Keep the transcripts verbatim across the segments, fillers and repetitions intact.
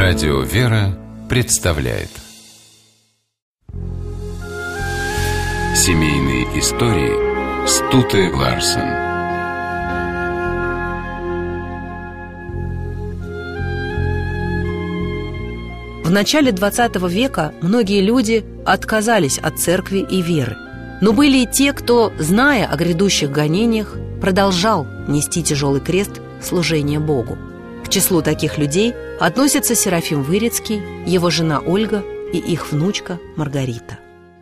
Радио «Вера» представляет семейные истории Стуте Ларсен. В начале двадцатого века многие люди отказались от церкви и веры. Но были и те, кто, зная о грядущих гонениях, продолжал нести тяжелый крест служения Богу. К числу таких людей относятся Серафим Вырицкий, его жена Ольга и их внучка Маргарита.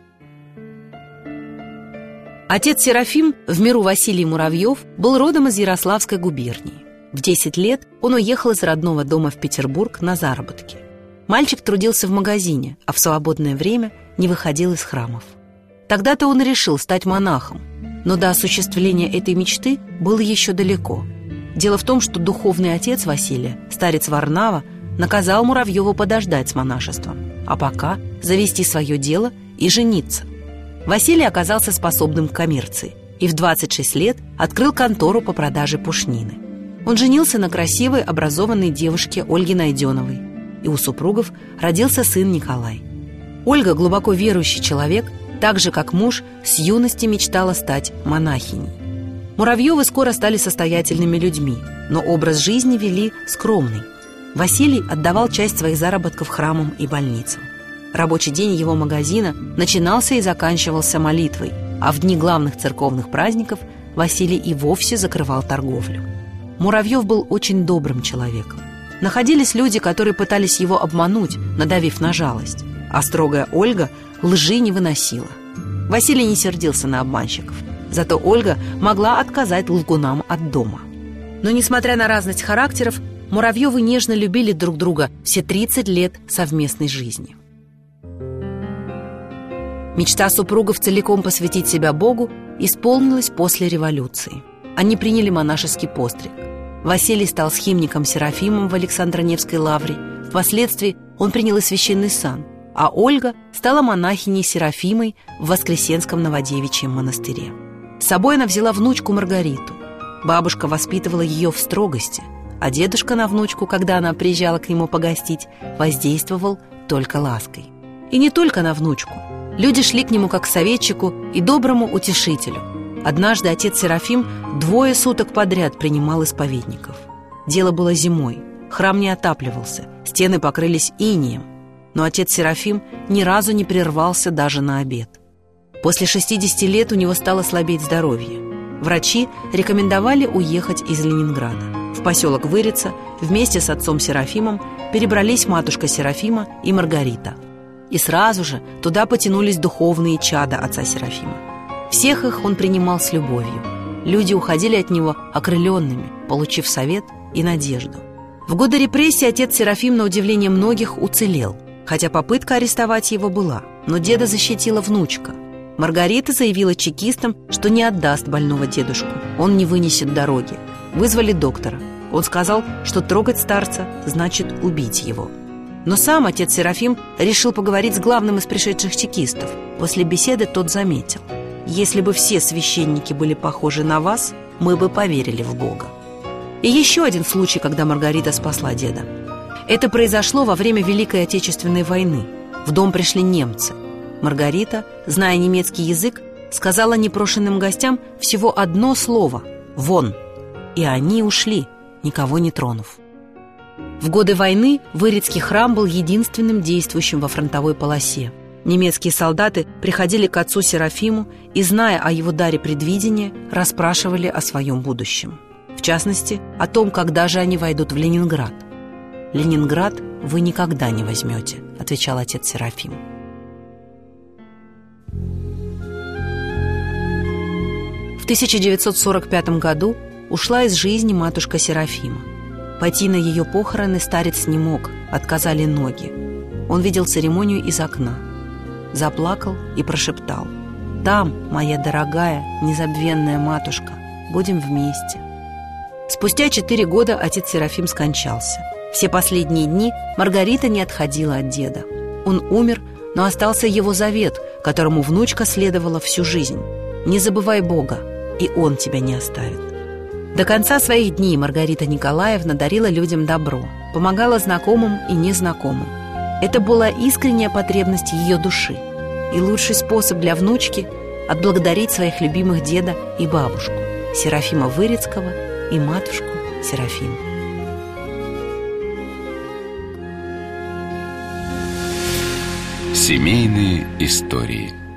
Отец Серафим, в миру Василий Муравьев, был родом из Ярославской губернии. В десять лет он уехал из родного дома в Петербург на заработки. Мальчик трудился в магазине, а в свободное время не выходил из храмов. Тогда-то он решил стать монахом, но до осуществления этой мечты было еще далеко. Дело в том, что духовный отец Василия, старец Варнава, наказал Муравьеву подождать с монашеством, а пока завести свое дело и жениться. Василий оказался способным к коммерции и в двадцать шесть лет открыл контору по продаже пушнины. Он женился на красивой, образованной девушке Ольге Найденовой, и у супругов родился сын Николай. Ольга, глубоко верующий человек, так же, как муж, с юности мечтала стать монахиней. Муравьевы скоро стали состоятельными людьми, но образ жизни вели скромный. Василий отдавал часть своих заработков храмам и больницам. Рабочий день его магазина начинался и заканчивался молитвой, а в дни главных церковных праздников Василий и вовсе закрывал торговлю. Муравьев был очень добрым человеком. Находились люди, которые пытались его обмануть, надавив на жалость, а строгая Ольга лжи не выносила. Василий не сердился на обманщиков, зато Ольга могла отказать лгунам от дома. Но, несмотря на разность характеров, Муравьевы нежно любили друг друга все тридцать лет совместной жизни. Мечта супругов целиком посвятить себя Богу исполнилась после революции. Они приняли монашеский постриг. Василий стал схимником Серафимом в Александро-Невской лавре. Впоследствии он принял и священный сан, а Ольга стала монахиней Серафимой в Воскресенском Новодевичьем монастыре. С собой она взяла внучку Маргариту. Бабушка воспитывала ее в строгости, а дедушка на внучку, когда она приезжала к нему погостить, воздействовал только лаской. И не только на внучку. Люди шли к нему как к советчику и доброму утешителю. Однажды отец Серафим двое суток подряд принимал исповедников. Дело было зимой, храм не отапливался, стены покрылись инеем. Но отец Серафим ни разу не прервался даже на обед. После шестидесяти лет у него стало слабеть здоровье. Врачи рекомендовали уехать из Ленинграда. В поселок Вырица вместе с отцом Серафимом перебрались матушка Серафима и Маргарита. И сразу же туда потянулись духовные чада отца Серафима. Всех их он принимал с любовью. Люди уходили от него окрыленными, получив совет и надежду. В годы репрессий отец Серафим, на удивление многих, уцелел. Хотя попытка арестовать его была, но деда защитила внучка. Маргарита заявила чекистам, что не отдаст больного дедушку, он не вынесет дороги. Вызвали доктора. Он сказал, что трогать старца значит убить его. Но сам отец Серафим решил поговорить с главным из пришедших чекистов. После беседы тот заметил: «Если бы все священники были похожи на вас, мы бы поверили в Бога». И еще один случай, когда Маргарита спасла деда. Это произошло во время Великой Отечественной войны. В дом пришли немцы. Маргарита, зная немецкий язык, сказала непрошенным гостям всего одно слово «вон». И они ушли, никого не тронув. В годы войны Вырицкий храм был единственным действующим во фронтовой полосе. Немецкие солдаты приходили к отцу Серафиму и, зная о его даре предвидения, расспрашивали о своем будущем. В частности, о том, когда же они войдут в Ленинград. «Ленинград вы никогда не возьмете», — отвечал отец Серафим. В тысяча девятьсот сорок пятом году ушла из жизни матушка Серафима. Пойти на ее похороны старец не мог, отказали ноги. Он видел церемонию из окна. Заплакал и прошептал: «Там, моя дорогая, незабвенная матушка, будем вместе». Спустя четыре года отец Серафим скончался. Все последние дни Маргарита не отходила от деда. Он умер, но остался его завет, которому внучка следовала всю жизнь: «Не забывай Бога, и Он тебя не оставит». До конца своих дней Маргарита Николаевна дарила людям добро, помогала знакомым и незнакомым. Это была искренняя потребность ее души и лучший способ для внучки отблагодарить своих любимых деда и бабушку Серафима Вырицкого и матушку Серафиму. Семейные истории.